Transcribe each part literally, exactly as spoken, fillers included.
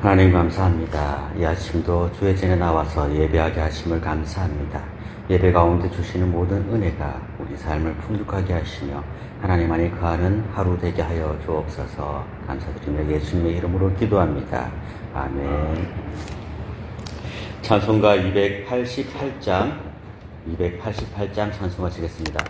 하나님 감사합니다. 이 아침도 주의 전에 나와서 예배하게 하심을 감사합니다. 예배 가운데 주시는 모든 은혜가 우리 삶을 풍족하게 하시며 하나님 안에 거하는 하루 되게 하여 주옵소서. 감사드리며 예수님의 이름으로 기도합니다. 아멘. 찬송가 이백팔십팔 장 이백팔십팔 장 찬송하시겠습니다.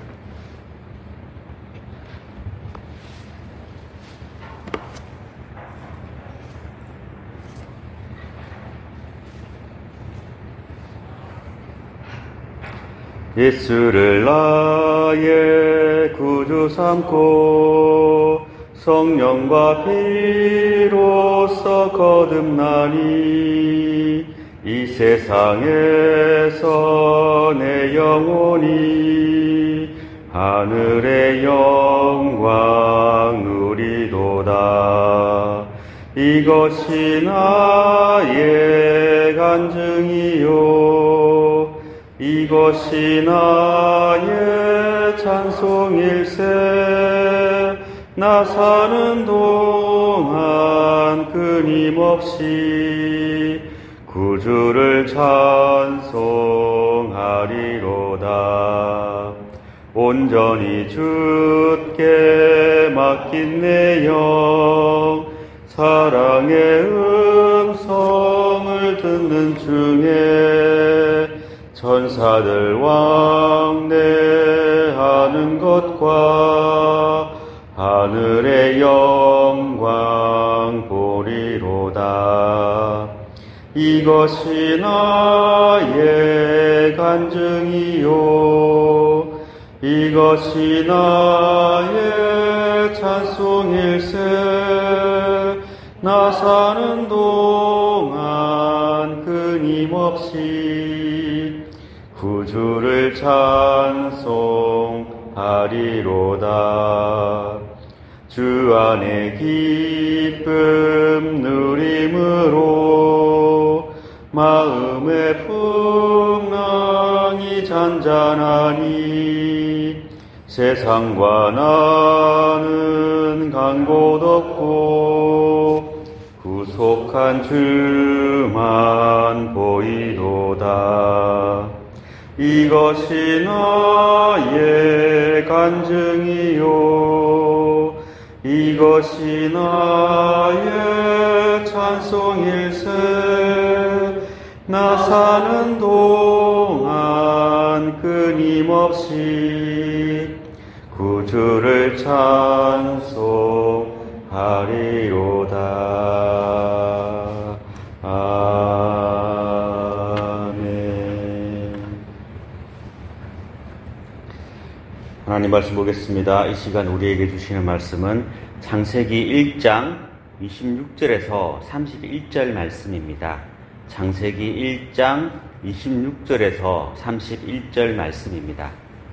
예수를 나의 구주 삼고 성령과 피로써 거듭나니 이 세상에서 내 영혼이 하늘의 영광 누리도다. 이것이 나의 간증이요 이것이 나의 찬송일세. 나 사는 동안 끊임없이 구주를 찬송하리로다. 온전히 주께 맡긴 내 영 사랑의 음성을 듣는 중에 천사들 왕래하는 것과 하늘의 영광 보리로다. 이것이 나의 간증이요 이것이 나의 찬송일세. 나 사는 동안 끊임없이 구주를 찬송하리로다. 주 안에 기쁨 누림으로 마음의 풍랑이 잔잔하니 세상과 나는 간 곳 없고 구속한 주만 보이도다. 이것이 나의 간증이요 이것이 나의 찬송일세. 나 사는 동안 끊임없이 구주를 찬송하리로다. 아멘. 하나님 말씀 보겠습니다. 이 시간 우리에게 주시는 말씀은 창세기 일 장 이십육 절에서 삼십일 절 말씀입니다. 창세기 일 장 이십육 절에서 삼십일 절 말씀입니다.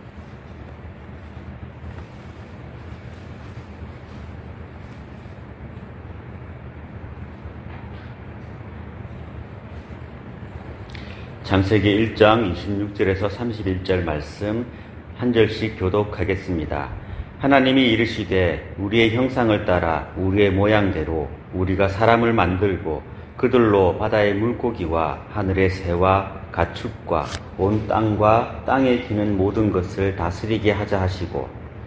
창세기 일 장 이십육 절에서 삼십일 절 말씀 한 절씩 교독하겠습니다. 하나님이 이르시되 우리의 형상을 따라 우리의 모양대로 우리가 사람을 만들고 그들로 바다의 물고기와 하늘의 새와 가축과 온 땅과 땅에 기는 모든 것을 다스리게 하자 하시고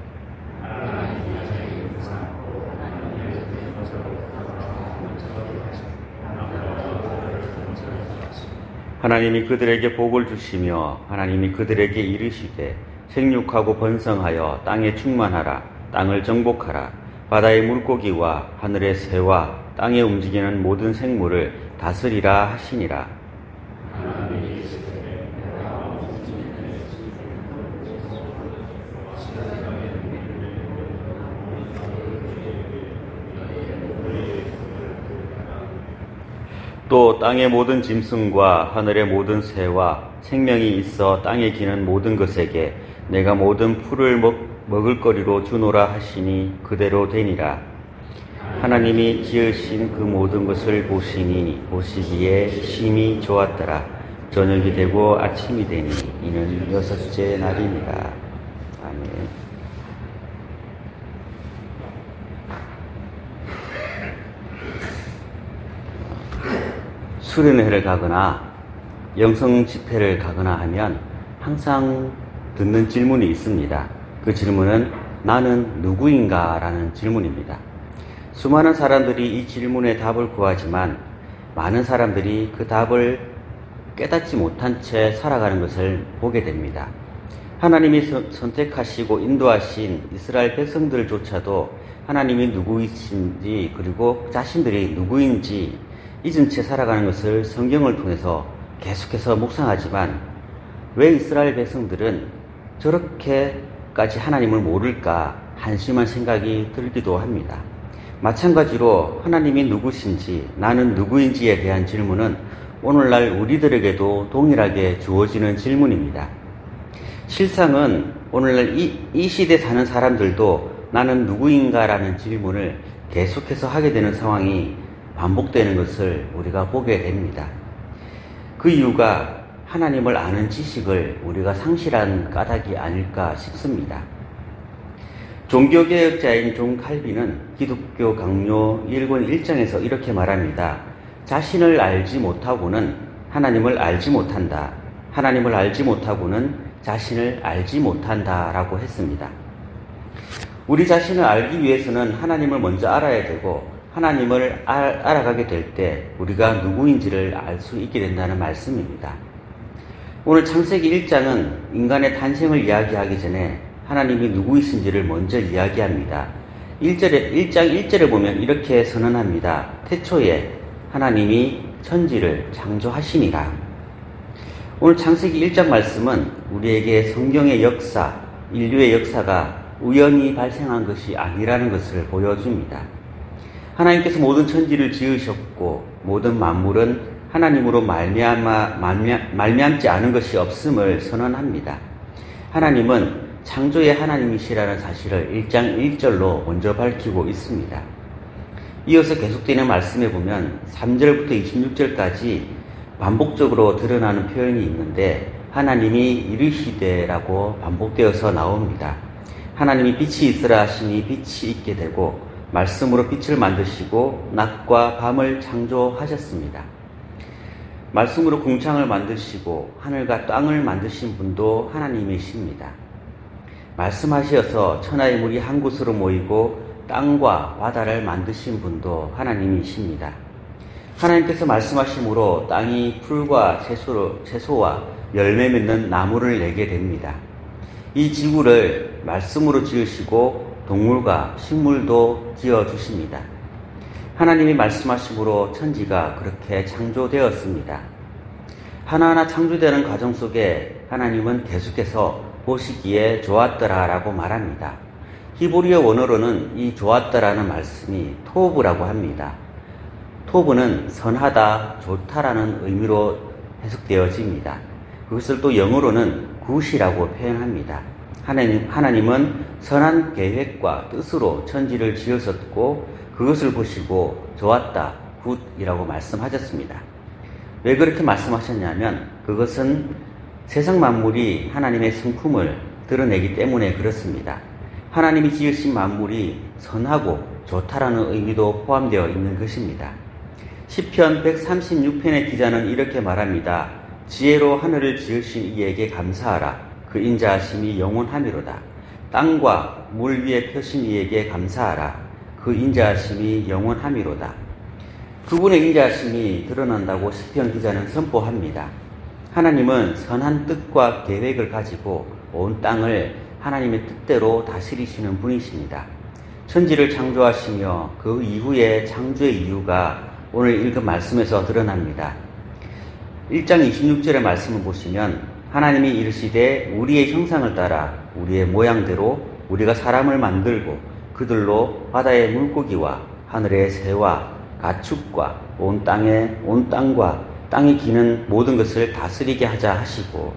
하나님이 그들에게 복을 주시며 하나님이 그들에게 이르시되 생육하고 번성하여 땅에 충만하라. 땅을 정복하라. 바다의 물고기와 하늘의 새와 땅에 움직이는 모든 생물을 다스리라 하시니라. 또 땅의 모든 짐승과 하늘의 모든 새와 생명이 있어 땅에 기는 모든 것에게 내가 모든 풀을 먹, 먹을거리로 주노라 하시니 그대로 되니라. 하나님이 지으신 그 모든 것을 보시니 보시기에 심히 좋았더라. 저녁이 되고 아침이 되니 이는 여섯째 날이니라. 아멘. 수련회를 가거나 영성 집회를 가거나 하면 항상 듣는 질문이 있습니다. 그 질문은 나는 누구인가? 라는 질문입니다. 수많은 사람들이 이 질문에 답을 구하지만 많은 사람들이 그 답을 깨닫지 못한 채 살아가는 것을 보게 됩니다. 하나님이 선택하시고 인도하신 이스라엘 백성들조차도 하나님이 누구이신지 그리고 자신들이 누구인지 잊은 채 살아가는 것을 성경을 통해서 계속해서 묵상하지만 왜 이스라엘 백성들은 저렇게까지 하나님을 모를까 한심한 생각이 들기도 합니다. 마찬가지로 하나님이 누구신지 나는 누구인지에 대한 질문은 오늘날 우리들에게도 동일하게 주어지는 질문입니다. 실상은 오늘날 이, 이 시대 사는 사람들도 나는 누구인가라는 질문을 계속해서 하게 되는 상황이 반복되는 것을 우리가 보게 됩니다. 그 이유가 하나님을 아는 지식을 우리가 상실한 까닭이 아닐까 싶습니다. 종교개혁자인 존 칼빈은 기독교 강요 일 권 일 장에서 이렇게 말합니다. 자신을 알지 못하고는 하나님을 알지 못한다. 하나님을 알지 못하고는 자신을 알지 못한다 라고 했습니다. 우리 자신을 알기 위해서는 하나님을 먼저 알아야 되고 하나님을 알, 알아가게 될 때 우리가 누구인지를 알 수 있게 된다는 말씀입니다. 오늘 창세기 일 장은 인간의 탄생을 이야기하기 전에 하나님이 누구이신지를 먼저 이야기합니다. 일 절에, 일 장 일 절에 보면 이렇게 선언합니다. 태초에 하나님이 천지를 창조하시니라. 오늘 창세기 일 장 말씀은 우리에게 성경의 역사, 인류의 역사가 우연히 발생한 것이 아니라는 것을 보여줍니다. 하나님께서 모든 천지를 지으셨고 모든 만물은 하나님으로 말미암아, 말미암지 않은 것이 없음을 선언합니다. 하나님은 창조의 하나님이시라는 사실을 일 장 일 절로 먼저 밝히고 있습니다. 이어서 계속되는 말씀에 보면 삼 절부터 이십육 절까지 반복적으로 드러나는 표현이 있는데 하나님이 이르시되라고 반복되어서 나옵니다. 하나님이 빛이 있으라 하시니 빛이 있게 되고 말씀으로 빛을 만드시고 낮과 밤을 창조하셨습니다. 말씀으로 궁창을 만드시고 하늘과 땅을 만드신 분도 하나님이십니다. 말씀하셔서 천하의 물이 한 곳으로 모이고 땅과 바다를 만드신 분도 하나님이십니다. 하나님께서 말씀하심으로 땅이 풀과 채소, 채소와 열매 맺는 나무를 내게 됩니다. 이 지구를 말씀으로 지으시고 동물과 식물도 지어주십니다. 하나님이 말씀하심으로 천지가 그렇게 창조되었습니다. 하나하나 창조되는 과정 속에 하나님은 계속해서 보시기에 좋았더라 라고 말합니다. 히브리어 원어로는 이 좋았더라는 말씀이 토브라고 합니다. 토브는 선하다, 좋다라는 의미로 해석되어집니다. 그것을 또 영어로는 굿이라고 표현합니다. 하나님, 하나님은 선한 계획과 뜻으로 천지를 지으셨고 그것을 보시고 좋았다, 굿이라고 말씀하셨습니다. 왜 그렇게 말씀하셨냐면 그것은 세상 만물이 하나님의 성품을 드러내기 때문에 그렇습니다. 하나님이 지으신 만물이 선하고 좋다라는 의미도 포함되어 있는 것입니다. 시편 백삼십육 편의 기자는 이렇게 말합니다. 지혜로 하늘을 지으신 이에게 감사하라. 그 인자하심이 영원하미로다. 땅과 물 위에 펴신 이에게 감사하라. 그 인자하심이 영원하미로다. 그분의 인자하심이 드러난다고 시편 기자는 선포합니다. 하나님은 선한 뜻과 계획을 가지고 온 땅을 하나님의 뜻대로 다스리시는 분이십니다. 천지를 창조하시며 그 이후에 창조의 이유가 오늘 읽은 말씀에서 드러납니다. 일 장 이십육 절의 말씀을 보시면 하나님이 이르시되 우리의 형상을 따라 우리의 모양대로 우리가 사람을 만들고 그들로 바다의 물고기와 하늘의 새와 가축과 온 땅에 온 땅과 땅에 기는 모든 것을 다스리게 하자 하시고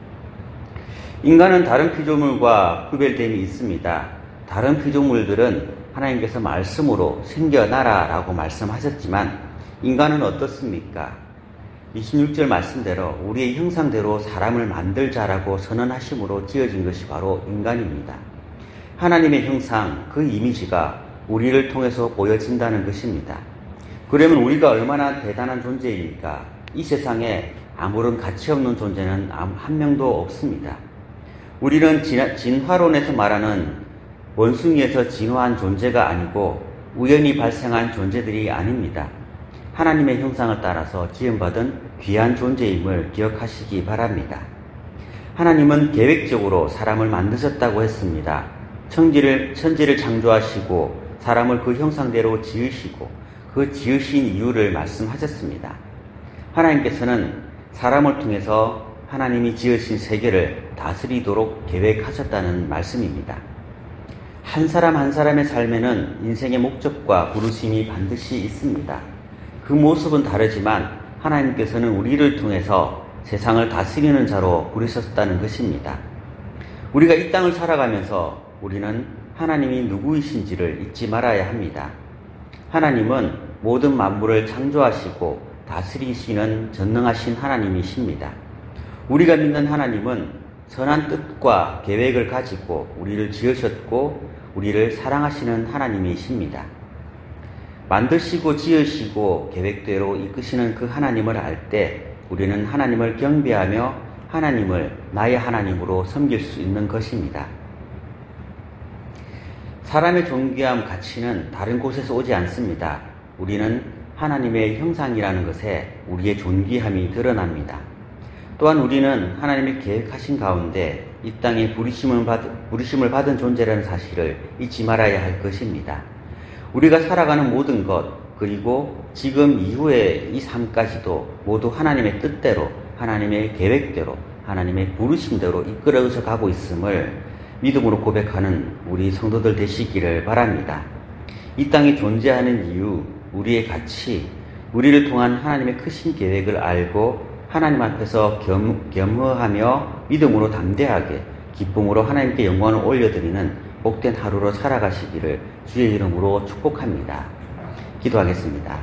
인간은 다른 피조물과 구별됨이 있습니다. 다른 피조물들은 하나님께서 말씀으로 생겨나라 라고 말씀하셨지만 인간은 어떻습니까? 이십육 절 말씀대로 우리의 형상대로 사람을 만들자라고 선언하심으로 지어진 것이 바로 인간입니다. 하나님의 형상, 그 이미지가 우리를 통해서 보여진다는 것입니다. 그러면 우리가 얼마나 대단한 존재입니까? 이 세상에 아무런 가치 없는 존재는 한 명도 없습니다. 우리는 진화론에서 말하는 원숭이에서 진화한 존재가 아니고 우연히 발생한 존재들이 아닙니다. 하나님의 형상을 따라서 지음받은 귀한 존재임을 기억하시기 바랍니다. 하나님은 계획적으로 사람을 만드셨다고 했습니다. 천지를, 천지를 창조하시고 사람을 그 형상대로 지으시고 그 지으신 이유를 말씀하셨습니다. 하나님께서는 사람을 통해서 하나님이 지으신 세계를 다스리도록 계획하셨다는 말씀입니다. 한 사람 한 사람의 삶에는 인생의 목적과 부르심이 반드시 있습니다. 그 모습은 다르지만 하나님께서는 우리를 통해서 세상을 다스리는 자로 부르셨다는 것입니다. 우리가 이 땅을 살아가면서 우리는 하나님이 누구이신지를 잊지 말아야 합니다. 하나님은 모든 만물을 창조하시고 다스리시는 전능하신 하나님이십니다. 우리가 믿는 하나님은 선한 뜻과 계획을 가지고 우리를 지으셨고 우리를 사랑하시는 하나님이십니다. 만드시고 지으시고 계획대로 이끄시는 그 하나님을 알 때 우리는 하나님을 경배하며 하나님을 나의 하나님으로 섬길 수 있는 것입니다. 사람의 존귀함 가치는 다른 곳에서 오지 않습니다. 우리는 하나님의 형상이라는 것에 우리의 존귀함이 드러납니다. 또한 우리는 하나님의 계획하신 가운데 이 땅에 부르심을 받은, 부르심을 받은 존재라는 사실을 잊지 말아야 할 것입니다. 우리가 살아가는 모든 것 그리고 지금 이후의 이 삶까지도 모두 하나님의 뜻대로 하나님의 계획대로 하나님의 부르심대로 이끌어져 가고 있음을 믿음으로 고백하는 우리 성도들 되시기를 바랍니다. 이 땅에 존재하는 이유, 우리의 가치, 우리를 통한 하나님의 크신 계획을 알고 하나님 앞에서 겸, 겸허하며 믿음으로 담대하게 기쁨으로 하나님께 영광을 올려드리는 복된 하루로 살아가시기를 주의 이름으로 축복합니다. 기도하겠습니다.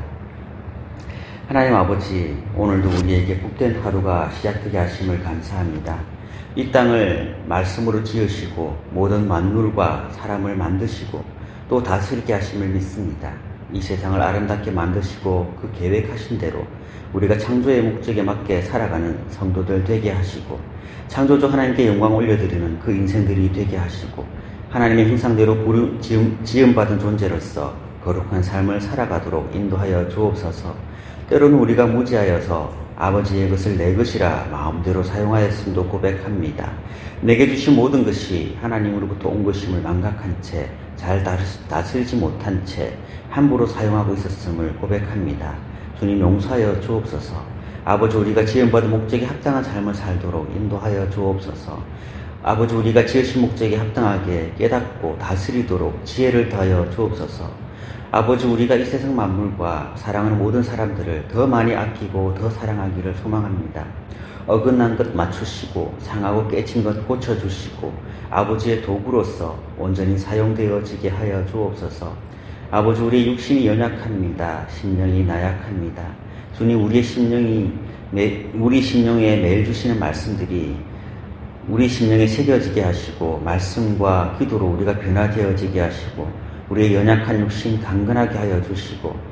하나님 아버지, 오늘도 우리에게 복된 하루가 시작되게 하심을 감사합니다. 이 땅을 말씀으로 지으시고 모든 만물과 사람을 만드시고 또 다스리게 하심을 믿습니다. 이 세상을 아름답게 만드시고 그 계획하신 대로 우리가 창조의 목적에 맞게 살아가는 성도들 되게 하시고 창조주 하나님께 영광 올려드리는 그 인생들이 되게 하시고 하나님의 형상대로 부름, 지음, 지음받은 존재로서 거룩한 삶을 살아가도록 인도하여 주옵소서. 때로는 우리가 무지하여서 아버지의 것을 내 것이라 마음대로 사용하였음도 고백합니다. 내게 주신 모든 것이 하나님으로부터 온 것임을 망각한 채 잘 다스리지 못한 채 함부로 사용하고 있었음을 고백합니다. 주님 용서하여 주옵소서. 아버지 우리가 지음받은 목적에 합당한 삶을 살도록 인도하여 주옵소서. 아버지 우리가 지으신 목적에 합당하게 깨닫고 다스리도록 지혜를 더하여 주옵소서. 아버지 우리가 이 세상 만물과 사랑하는 모든 사람들을 더 많이 아끼고 더 사랑하기를 소망합니다. 어긋난 것 맞추시고 상하고 깨진 것 고쳐주시고 아버지의 도구로서 온전히 사용되어지게 하여 주옵소서. 아버지 우리의 육신이 연약합니다. 심령이 나약합니다. 주님 우리의 심령이 우리 심령에 매일 주시는 말씀들이 우리 심령에 새겨지게 하시고 말씀과 기도로 우리가 변화되어지게 하시고 우리의 연약한 육신 강건하게 하여 주시고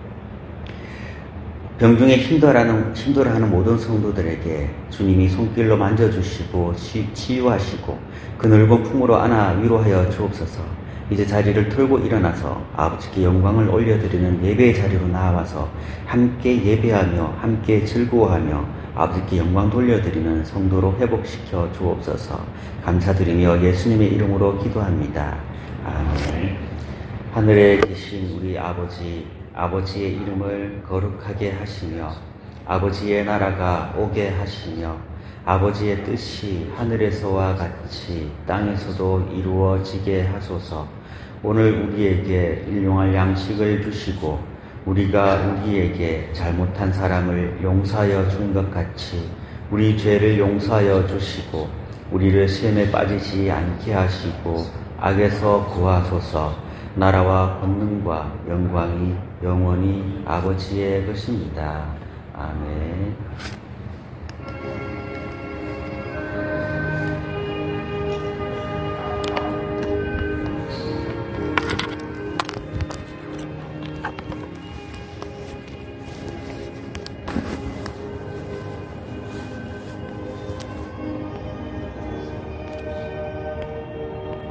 병중에 힘들어하는, 힘들어하는 모든 성도들에게 주님이 손길로 만져주시고 치, 치유하시고 그 넓은 품으로 안아 위로하여 주옵소서. 이제 자리를 털고 일어나서 아버지께 영광을 올려드리는 예배의 자리로 나와서 함께 예배하며 함께 즐거워하며 아버지께 영광 돌려드리는 성도로 회복시켜 주옵소서. 감사드리며 예수님의 이름으로 기도합니다. 아멘. 하늘에 계신 우리 아버지, 아버지의 이름을 거룩하게 하시며 아버지의 나라가 오게 하시며 아버지의 뜻이 하늘에서와 같이 땅에서도 이루어지게 하소서. 오늘 우리에게 일용할 양식을 주시고 우리가 우리에게 잘못한 사람을 용서하여 준 것 같이 우리 죄를 용서하여 주시고 우리를 시험에 빠지지 않게 하시고 악에서 구하소서. 나라와 권능과 영광이 영원히 아버지의 것입니다. 아멘.